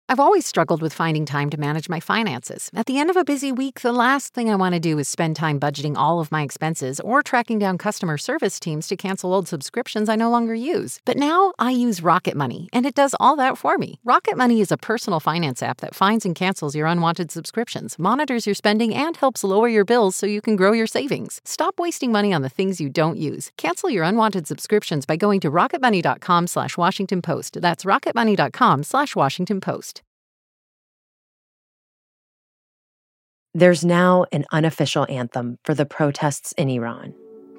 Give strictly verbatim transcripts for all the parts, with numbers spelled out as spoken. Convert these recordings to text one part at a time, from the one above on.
I've always struggled with finding time to manage my finances. At the end of a busy week, the last thing I want to do is spend time budgeting all of my expenses or tracking down customer service teams to cancel old subscriptions I no longer use. But now I use Rocket Money, and it does all that for me. Rocket Money is a personal finance app that finds and cancels your unwanted subscriptions, monitors your spending, and helps lower your bills so you can grow your savings. Stop wasting money on the things you don't use. Cancel your unwanted subscriptions by going to rocketmoney.com slash Washington Post. That's rocketmoney.com slash Washington Post. There's now an unofficial anthem for the protests in Iran.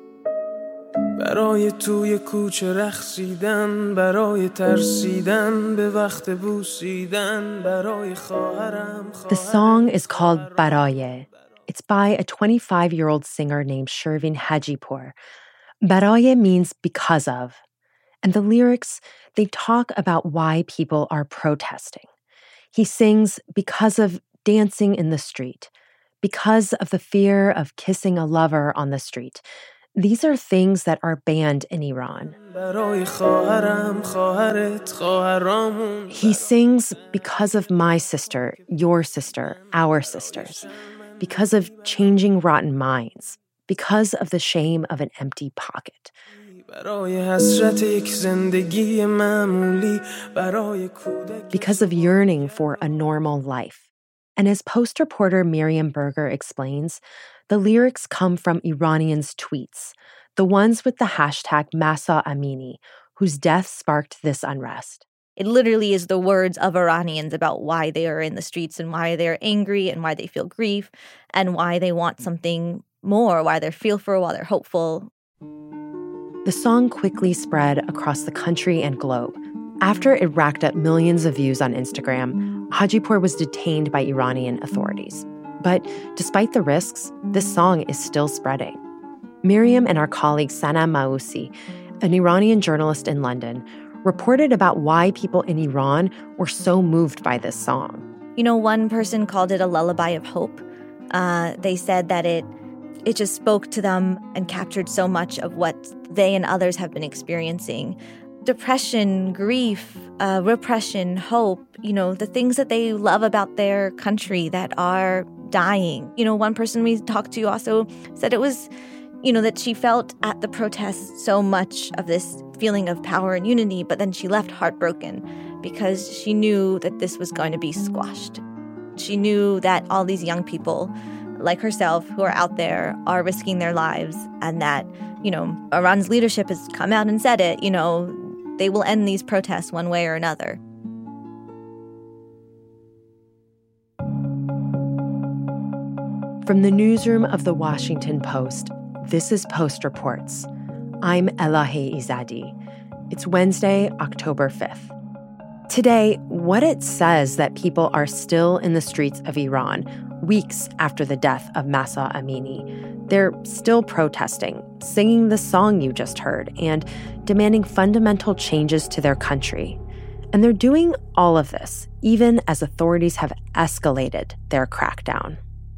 برای توی کوچه رقصیدن برای ترسیدن به وقت بوسیدن برای خواهرم. The song is called Baraye. It's by a twenty-five-year-old singer named Shervin Hajipour. Baraye means because of. And the lyrics, they talk about why people are protesting. He sings because of dancing in the street, because of the fear of kissing a lover on the street. These are things that are banned in Iran. He sings because of my sister, your sister, our sisters, because of changing rotten minds, because of the shame of an empty pocket. Because of yearning for a normal life. And as Post reporter Miriam Berger explains, the lyrics come from Iranians' tweets, the ones with the hashtag Mahsa Amini, whose death sparked this unrest. It literally is the words of Iranians about why they are in the streets and why they're angry and why they feel grief and why they want something more, why they're fearful, why they're hopeful. The song quickly spread across the country and globe. After it racked up millions of views on Instagram, Hajipour was detained by Iranian authorities. But despite the risks, this song is still spreading. Miriam and our colleague Sana Maousi, an Iranian journalist in London, reported about why people in Iran were so moved by this song. You know, one person called it a lullaby of hope. Uh, they said that it it just spoke to them and captured so much of what they and others have been experiencing. Depression, grief, uh, repression, hope, you know, the things that they love about their country that are dying. You know, one person we talked to also said it was, you know, that she felt at the protests so much of this feeling of power and unity, but then she left heartbroken because she knew that this was going to be squashed. She knew that all these young people like herself who are out there are risking their lives and that, you know, Iran's leadership has come out and said it, you know, they will end these protests one way or another. From the newsroom of The Washington Post, this is Post Reports. I'm Elahe Izadi. It's Wednesday, October fifth. Today, what it says that people are still in the streets of Iran weeks after the death of Mahsa Amini. They're still protesting, singing the song you just heard, and demanding fundamental changes to their country. And they're doing all of this, even as authorities have escalated their crackdown.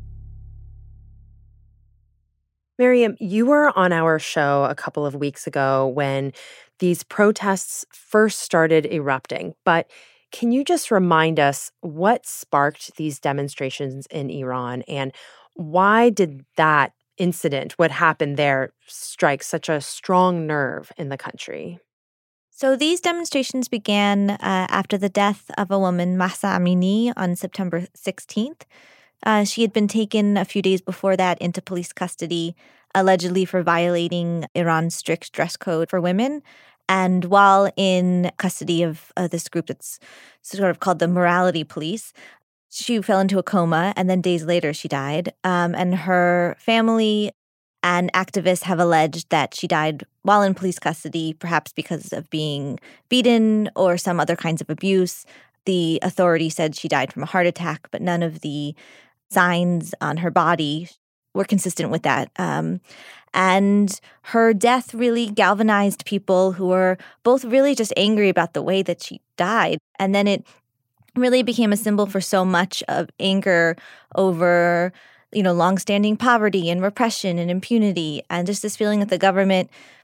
Miriam, you were on our show a couple of weeks ago when these protests first started erupting, but can you just remind us what sparked these demonstrations in Iran and why did that incident, what happened there, strike such a strong nerve in the country? So these demonstrations began uh, after the death of a woman, Mahsa Amini, on September sixteenth. Uh, she had been taken a few days before that into police custody, allegedly for violating Iran's strict dress code for women. And while in custody of uh, this group that's sort of called the Morality Police, she fell into a coma, and then days later she died. Um, and her family and activists have alleged that she died while in police custody, perhaps because of being beaten or some other kinds of abuse. The authority said she died from a heart attack, but none of the signs on her body were consistent with that. Um, and her death really galvanized people who were both really just angry about the way that she died. And then it really became a symbol for so much of anger over, you know, longstanding poverty and repression and impunity, and just this feeling that the government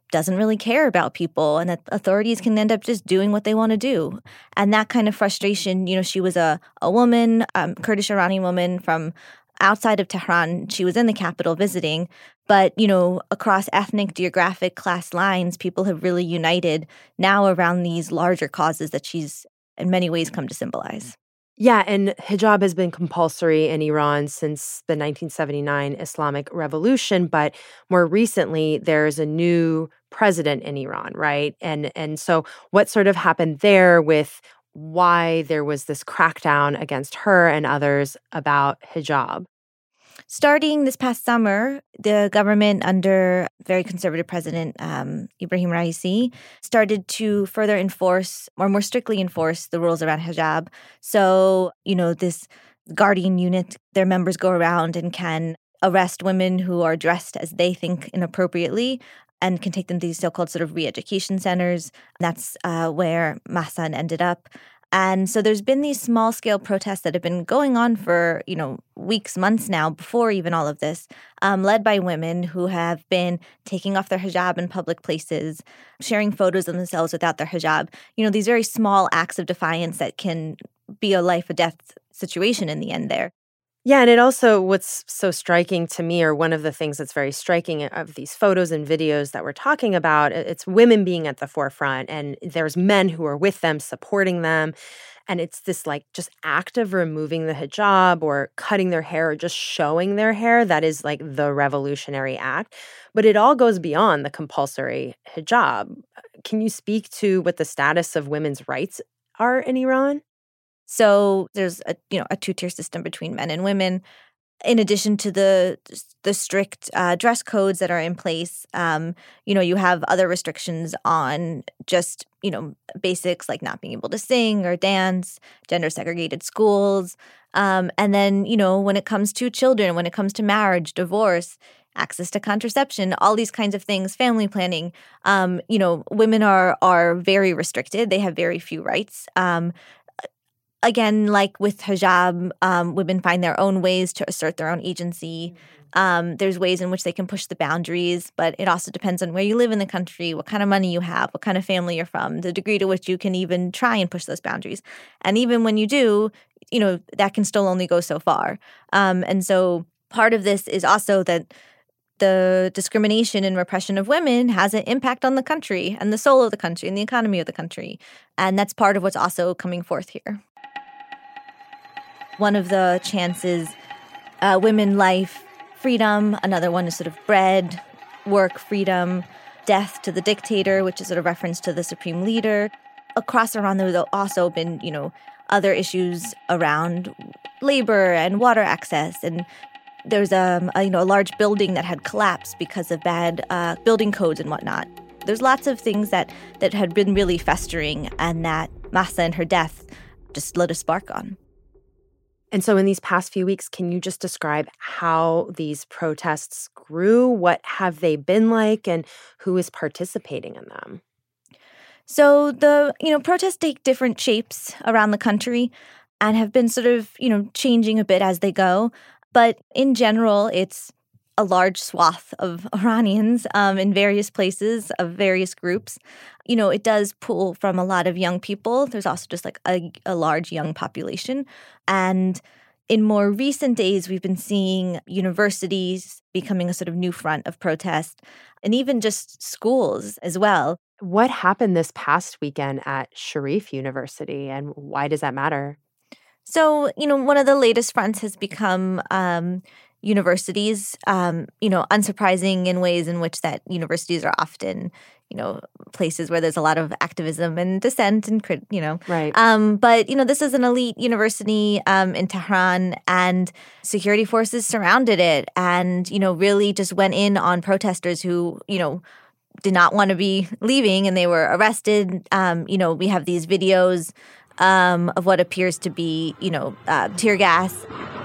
doesn't really care about people and that authorities can end up just doing what they want to do. And that kind of frustration, you know, she was a, a woman, um, Kurdish Iranian woman from outside of Tehran. She was in the capital visiting. But, you know, across ethnic, geographic, class lines, people have really united now around these larger causes that she's in many ways come to symbolize. Yeah, and hijab has been compulsory in Iran since the nineteen seventy-nine Islamic Revolution, but more recently there's a new president in Iran, right? And and so what sort of happened there with why there was this crackdown against her and others about hijab? Starting this past summer, the government under very conservative President um, Ibrahim Raisi started to further enforce or more strictly enforce the rules around hijab. So, you know, this guardian unit, their members go around and can arrest women who are dressed as they think inappropriately and can take them to these so-called sort of re-education centers. That's uh, where Mahsa ended up. And so there's been these small-scale protests that have been going on for, you know, weeks, months now, before even all of this, um, led by women who have been taking off their hijab in public places, sharing photos of themselves without their hijab. You know, these very small acts of defiance that can be a life-or-death situation in the end there. Yeah, and it also, what's so striking to me, or one of the things that's very striking of these photos and videos that we're talking about, it's women being at the forefront, and there's men who are with them, supporting them. And it's this like just act of removing the hijab or cutting their hair or just showing their hair that is like the revolutionary act. But it all goes beyond the compulsory hijab. Can you speak to what the status of women's rights are in Iran? So there's a you know a two-tier system between men and women. In addition to the the strict uh, dress codes that are in place, um, you know, you have other restrictions on just you know basics like not being able to sing or dance, gender segregated schools, um, and then you know when it comes to children, when it comes to marriage, divorce, access to contraception, all these kinds of things, family planning. Um, you know, women are are very restricted. They have very few rights. Um, Again, like with hijab, um, women find their own ways to assert their own agency. Um, there's ways in which they can push the boundaries, but it also depends on where you live in the country, what kind of money you have, what kind of family you're from, the degree to which you can even try and push those boundaries. And even when you do, you know, that can still only go so far. Um, and so part of this is also that the discrimination and repression of women has an impact on the country and the soul of the country and the economy of the country. And that's part of what's also coming forth here. One of the chants is uh, women, life, freedom. Another one is sort of bread, work, freedom, death to the dictator, which is sort of reference to the supreme leader. Across Iran, there have also been, you know, other issues around labor and water access. And there's um, a, you know, a large building that had collapsed because of bad uh, building codes and whatnot. There's lots of things that, that had been really festering and that Mahsa and her death just lit a spark on. And so in these past few weeks, can you just describe how these protests grew? What have they been like and who is participating in them? So the, you know, protests take different shapes around the country and have been sort of, you know, changing a bit as they go. But in general, it's a large swath of Iranians um, in various places of various groups. You know, it does pull from a lot of young people. There's also just like a, a large young population. And in more recent days, we've been seeing universities becoming a sort of new front of protest and even just schools as well. What happened this past weekend at Sharif University and why does that matter? So, you know, one of the latest fronts has become um, universities, um, you know, unsurprising in ways in which that universities are often, you know, places where there's a lot of activism and dissent and, you know. Right. Um, but, you know, this is an elite university um, in Tehran and security forces surrounded it and, you know, really just went in on protesters who, you know, did not want to be leaving and they were arrested. Um, you know, we have these videos um, of what appears to be, you know, uh, tear gas.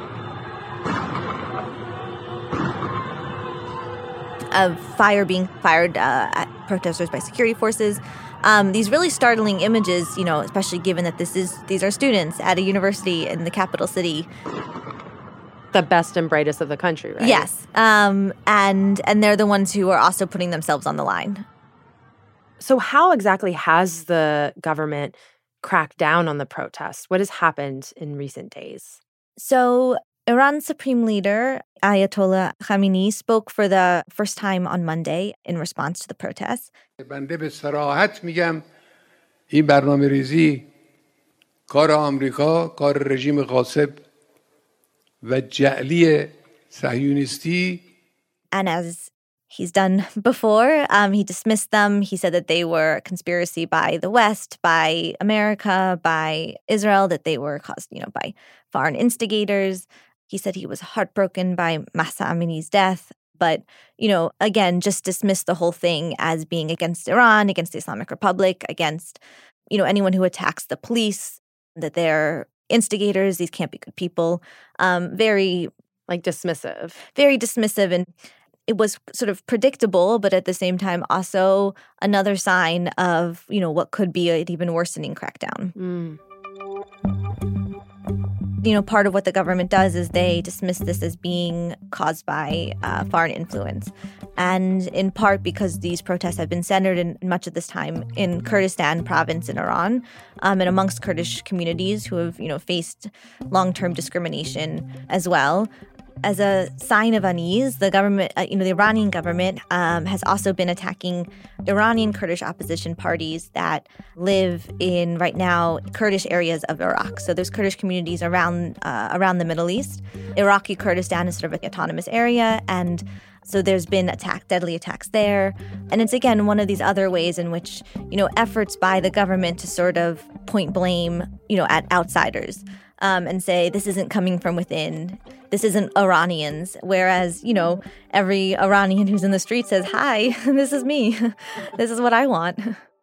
Of fire being fired uh, at protesters by security forces. Um, these really startling images, you know, especially given that this is these are students at a university in the capital city. The best and brightest of the country, right? Yes. Um, and and they're the ones who are also putting themselves on the line. So how exactly has the government cracked down on the protests? What has happened in recent days? So Iran's supreme leader, Ayatollah Khamenei, spoke for the first time on Monday in response to the protests. بنده به صراحت میگم این برنامه‌ریزی کار آمریکا، کار رژیم غاصب و جعلی صهیونیستی. And as he's done before, um, he dismissed them. He said that they were a conspiracy by the West, by America, by Israel, that they were caused, you know, by foreign instigators. He said he was heartbroken by Mahsa Amini's death. But, you know, again, just dismissed the whole thing as being against Iran, against the Islamic Republic, against, you know, anyone who attacks the police, that they're instigators, these can't be good people. Um, very... Like dismissive. Very dismissive. And it was sort of predictable, but at the same time also another sign of, you know, what could be an even worsening crackdown. Mm. You know, part of what the government does is they dismiss this as being caused by uh, foreign influence. And in part because these protests have been centered in much of this time in Kurdistan province in Iran, um, and amongst Kurdish communities who have, you know, faced long-term discrimination as well. As a sign of unease, the government, uh, you know, the Iranian government um, has also been attacking Iranian Kurdish opposition parties that live in, right now, Kurdish areas of Iraq. So there's Kurdish communities around uh, around the Middle East. Iraqi Kurdistan is sort of an autonomous area, and so there's been attack, deadly attacks there. And it's, again, one of these other ways in which, you know, efforts by the government to sort of point blame, you know, at outsiders um, and say, this isn't coming from within. This isn't Iranians. Whereas, you know, every Iranian who's in the street says, hi, this is me. This is what I want.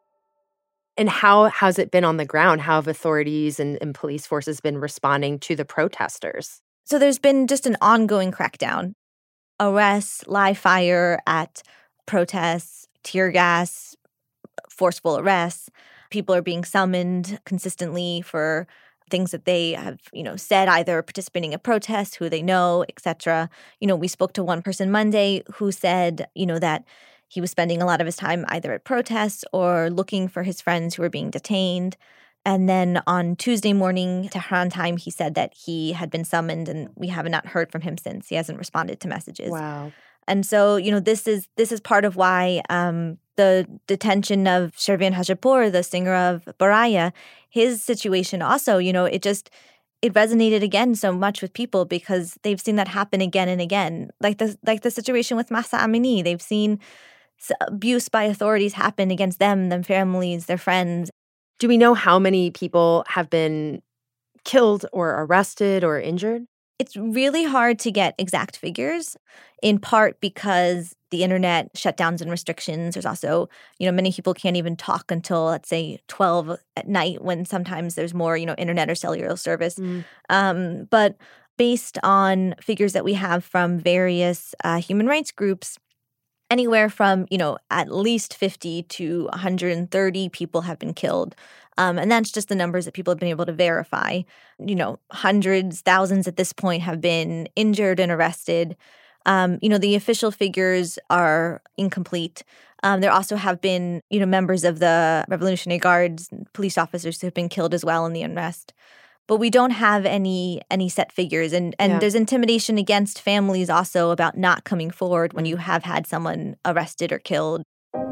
And how has it been on the ground? How have authorities and, and police forces been responding to the protesters? So there's been just an ongoing crackdown. Arrests, live fire at protests, tear gas, forceful arrests. People are being summoned consistently for things that they have, you know, said, either participating in protests, who they know, et cetera. You know, we spoke to one person Monday who said, you know, that he was spending a lot of his time either at protests or looking for his friends who were being detained. And then on Tuesday morning, Tehran time, he said that he had been summoned and we have not heard from him since. He hasn't responded to messages. Wow. And so, you know, this is this is part of why um, the detention of Shervin Hajipur, the singer of Baraya, his situation also, you know, it just, it resonated again so much with people because they've seen that happen again and again. Like the, like the situation with Mahsa Amini, they've seen abuse by authorities happen against them, their families, their friends. Do we know how many people have been killed or arrested or injured? It's really hard to get exact figures, in part because the internet shutdowns and restrictions. There's also, you know, many people can't even talk until, let's say, twelve at night when sometimes there's more, you know, internet or cellular service. Mm. Um, but based on figures that we have from various uh, human rights groups, anywhere from, you know, at least fifty to one hundred thirty people have been killed. Um, and that's just the numbers that people have been able to verify. You know, hundreds, thousands at this point have been injured and arrested. Um, you know, the official figures are incomplete. Um, there also have been, you know, members of the Revolutionary Guards, police officers who have been killed as well in the unrest. But we don't have any any set figures. And, and yeah. There's intimidation against families also about not coming forward when you have had someone arrested or killed.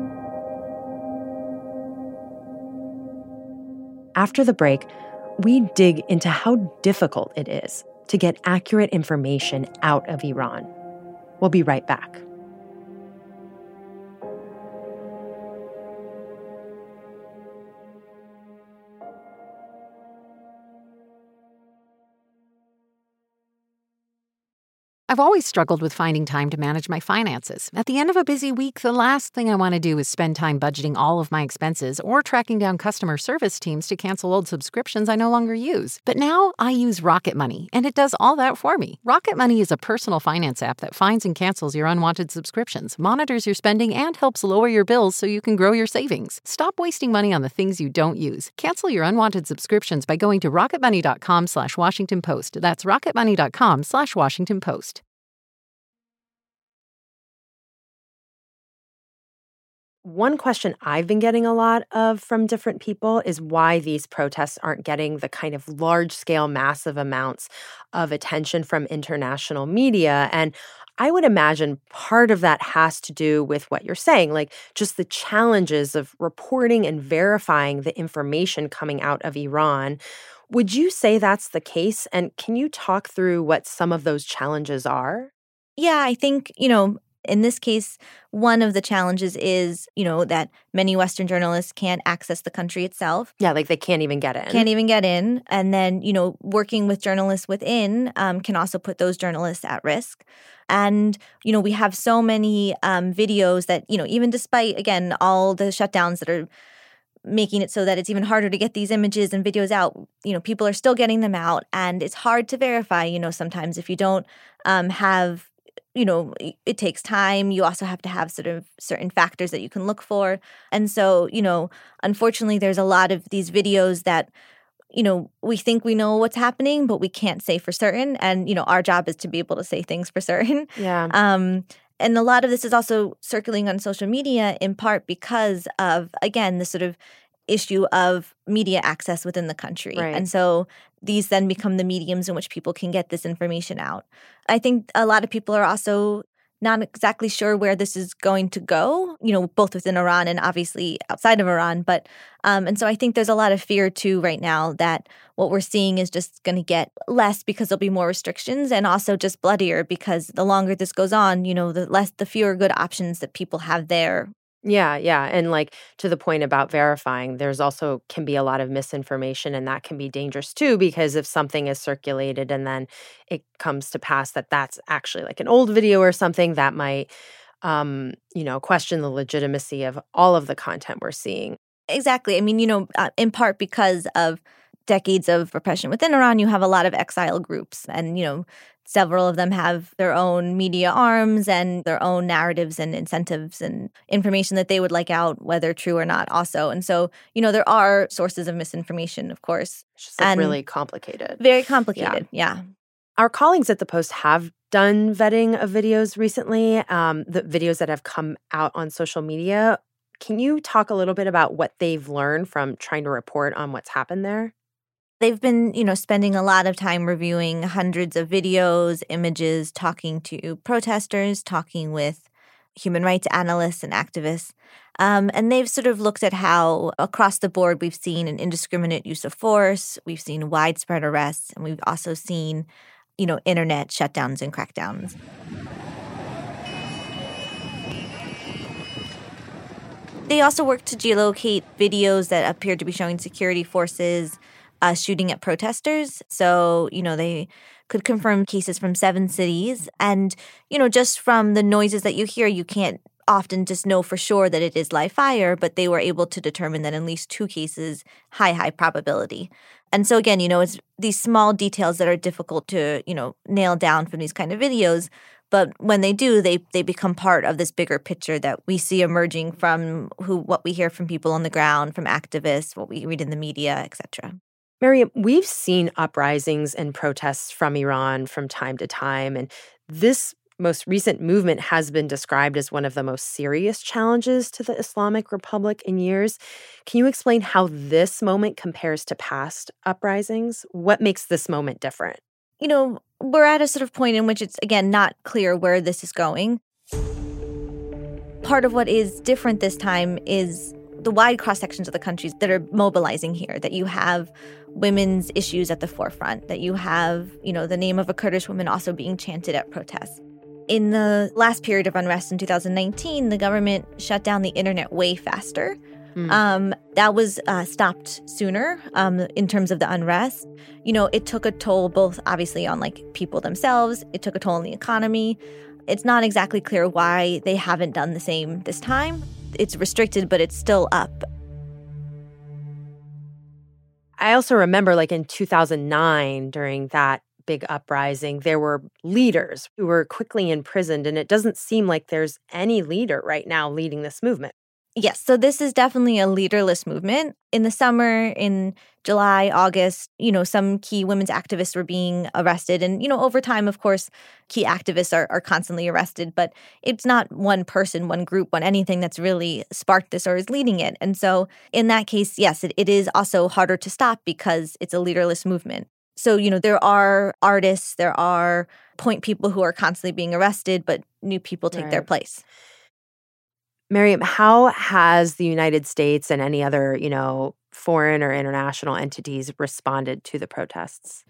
After the break, we dig into how difficult it is to get accurate information out of Iran. We'll be right back. I've always struggled with finding time to manage my finances. At the end of a busy week, the last thing I want to do is spend time budgeting all of my expenses or tracking down customer service teams to cancel old subscriptions I no longer use. But now I use Rocket Money, and it does all that for me. Rocket Money is a personal finance app that finds and cancels your unwanted subscriptions, monitors your spending, and helps lower your bills so you can grow your savings. Stop wasting money on the things you don't use. Cancel your unwanted subscriptions by going to rocketmoney.com slash Washington Post. That's rocketmoney.com slash Washington Post. One question I've been getting a lot of from different people is why these protests aren't getting the kind of large-scale, massive amounts of attention from international media. And I would imagine part of that has to do with what you're saying, like just the challenges of reporting and verifying the information coming out of Iran. Would you say that's the case? And can you talk through what some of those challenges are? Yeah, I think, you know, in this case, one of the challenges is, you know, that many Western journalists can't access the country itself. Yeah, like they can't even get in. Can't even get in. And then, you know, working with journalists within um, can also put those journalists at risk. And, you know, we have so many um, videos that, you know, even despite, again, all the shutdowns that are making it so that it's even harder to get these images and videos out, you know, people are still getting them out. And it's hard to verify, you know, sometimes if you don't um, have you know, it takes time. You also have to have sort of certain factors that you can look for. And so, you know, unfortunately, there's a lot of these videos that, you know, we think we know what's happening, but we can't say for certain. And, you know, our job is to be able to say things for certain. Yeah. Um, and a lot of this is also circulating on social media in part because of, again, the sort of issue of media access within the country. Right. And so these then become the mediums in which people can get this information out. I think a lot of people are also not exactly sure where this is going to go, you know, both within Iran and obviously outside of Iran. But um, and so I think there's a lot of fear, too, right now that what we're seeing is just going to get less because there'll be more restrictions and also just bloodier because the longer this goes on, you know, the less, the fewer good options that people have there. Yeah, yeah. And like to the point about verifying, there's also can be a lot of misinformation, and that can be dangerous too, because if something is circulated and then it comes to pass that that's actually like an old video or something, that might, um, you know, question the legitimacy of all of the content we're seeing. Exactly. I mean, you know, uh, in part because of decades of repression within Iran, you have a lot of exile groups and, you know, several of them have their own media arms and their own narratives and incentives and information that they would like out, whether true or not also. And so, you know, there are sources of misinformation, of course. It's just like and really complicated. Very complicated, yeah. yeah. Our colleagues at The Post have done vetting of videos recently, um, the videos that have come out on social media. Can you talk a little bit about what they've learned from trying to report on what's happened there? They've been, you know, spending a lot of time reviewing hundreds of videos, images, talking to protesters, talking with human rights analysts and activists. Um, and they've sort of looked at how across the board we've seen an indiscriminate use of force, we've seen widespread arrests, and we've also seen, you know, internet shutdowns and crackdowns. They also worked to geolocate videos that appeared to be showing security forces Uh, shooting at protesters. So, you know, they could confirm cases from seven cities. And, you know, just from the noises that you hear, you can't often just know for sure that it is live fire, but they were able to determine that in at least two cases, high, high probability. And so, again, you know, it's these small details that are difficult to, you know, nail down from these kind of videos. But when they do, they they become part of this bigger picture that we see emerging from who what we hear from people on the ground, from activists, what we read in the media, et cetera. Maryam, we've seen uprisings and protests from Iran from time to time, and this most recent movement has been described as one of the most serious challenges to the Islamic Republic in years. Can you explain how this moment compares to past uprisings? What makes this moment different? You know, we're at a sort of point in which it's, again, not clear where this is going. Part of what is different this time is the wide cross-sections of the countries that are mobilizing here, that you have women's issues at the forefront, that you have, you know, the name of a Kurdish woman also being chanted at protests. In the last period of unrest in two thousand nineteen, the government shut down the internet way faster. Mm. Um, that was uh, stopped sooner um, in terms of the unrest. You know, it took a toll both obviously on like people themselves. It took a toll on the economy. It's not exactly clear why they haven't done the same this time. It's restricted, but it's still up. I also remember like in two thousand nine, during that big uprising, there were leaders who were quickly imprisoned, and it doesn't seem like there's any leader right now leading this movement. Yes, so this is definitely a leaderless movement. In the summer, in July, August, you know, some key women's activists were being arrested. And, you know, over time, of course, key activists are, are constantly arrested. But it's not one person, one group, one anything that's really sparked this or is leading it. And so in that case, yes, it, it is also harder to stop because it's a leaderless movement. So, you know, there are artists, there are point people who are constantly being arrested, but new people take Right. their place. Miriam, how has the United States and any other, you know, foreign or international entities responded to the protests?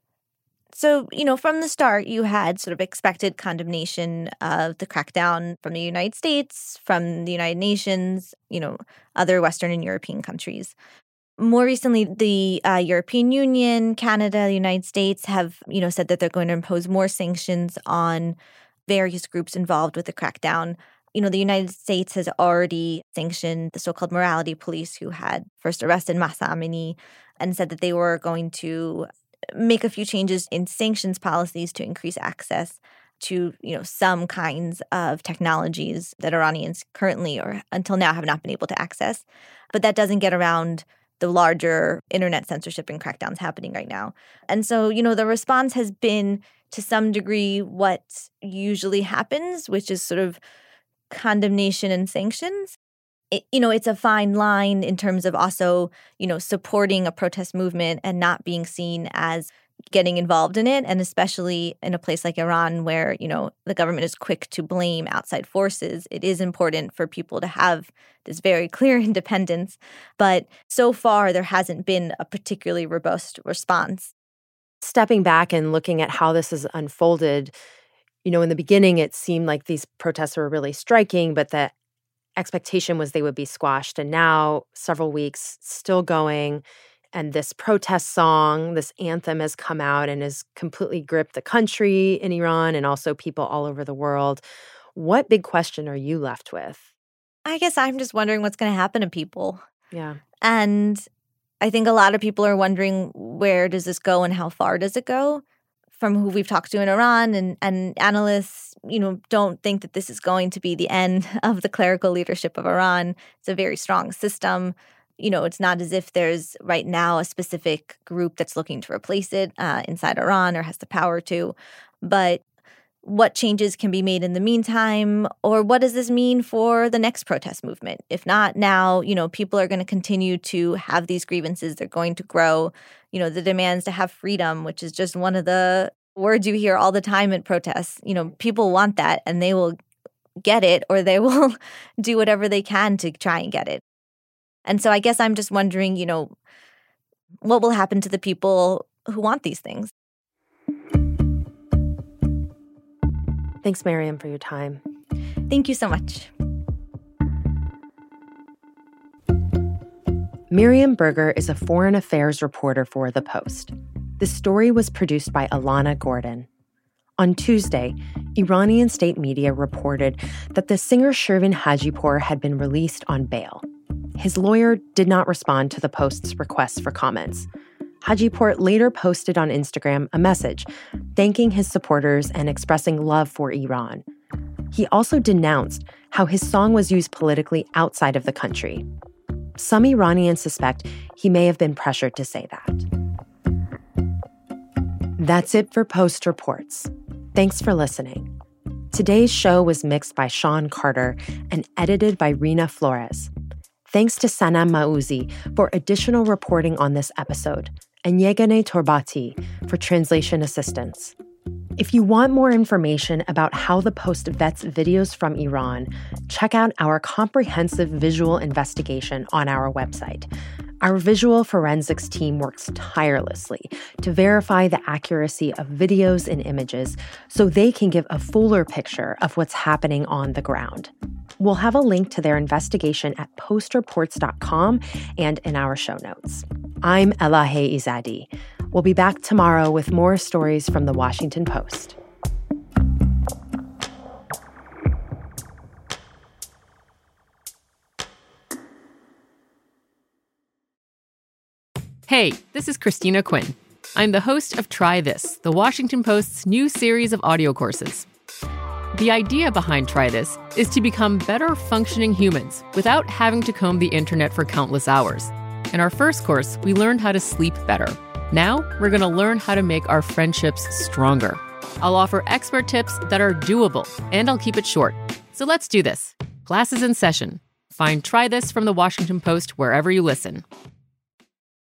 So, you know, from the start, you had sort of expected condemnation of the crackdown from the United States, from the United Nations, you know, other Western and European countries. More recently, the uh, European Union, Canada, the United States have, you know, said that they're going to impose more sanctions on various groups involved with the crackdown. You know, the United States has already sanctioned the so-called morality police who had first arrested Mahsa Amini and said that they were going to make a few changes in sanctions policies to increase access to, you know, some kinds of technologies that Iranians currently or until now have not been able to access. But that doesn't get around the larger internet censorship and crackdowns happening right now. And so, you know, the response has been to some degree what usually happens, which is sort of condemnation and sanctions. It, you know, it's a fine line in terms of also, you know, supporting a protest movement and not being seen as getting involved in it. And especially in a place like Iran where, you know, the government is quick to blame outside forces, it is important for people to have this very clear independence. But so far, there hasn't been a particularly robust response. Stepping back and looking at how this has unfolded, you know, in the beginning, it seemed like these protests were really striking, but the expectation was they would be squashed. And now, several weeks, still going. And this protest song, this anthem has come out and has completely gripped the country in Iran and also people all over the world. What big question are you left with? I guess I'm just wondering what's going to happen to people. Yeah. And I think a lot of people are wondering, where does this go and how far does it go? From who we've talked to in Iran, and, and analysts, you know, don't think that this is going to be the end of the clerical leadership of Iran. It's a very strong system. You know, it's not as if there's right now a specific group that's looking to replace it uh, inside Iran or has the power to. But what changes can be made in the meantime, or what does this mean for the next protest movement? If not now, you know, people are going to continue to have these grievances. They're going to grow. You know, the demands to have freedom, which is just one of the words you hear all the time at protests. You know, people want that and they will get it, or they will do whatever they can to try and get it. And so I guess I'm just wondering, you know, what will happen to the people who want these things? Thanks, Miriam, for your time. Thank you so much. Miriam Berger is a foreign affairs reporter for The Post. This story was produced by Alana Gordon. On Tuesday, Iranian state media reported that the singer Shervin Hajipour had been released on bail. His lawyer did not respond to the Post's request for comments. Hajipour later posted on Instagram a message thanking his supporters and expressing love for Iran. He also denounced how his song was used politically outside of the country. Some Iranians suspect he may have been pressured to say that. That's it for Post Reports. Thanks for listening. Today's show was mixed by Sean Carter and edited by Rina Flores. Thanks to Sanam Mauzi for additional reporting on this episode, and Yegane Torbati for translation assistance. If you want more information about how the Post vets videos from Iran, check out our comprehensive visual investigation on our website. Our visual forensics team works tirelessly to verify the accuracy of videos and images so they can give a fuller picture of what's happening on the ground. We'll have a link to their investigation at post reports dot com and in our show notes. I'm Elahe Izadi. We'll be back tomorrow with more stories from The Washington Post. Hey, this is Christina Quinn. I'm the host of Try This, The Washington Post's new series of audio courses. The idea behind Try This is to become better functioning humans without having to comb the internet for countless hours. In our first course, we learned how to sleep better. Now, we're going to learn how to make our friendships stronger. I'll offer expert tips that are doable, and I'll keep it short. So let's do this. Class is in session. Find Try This from the Washington Post wherever you listen.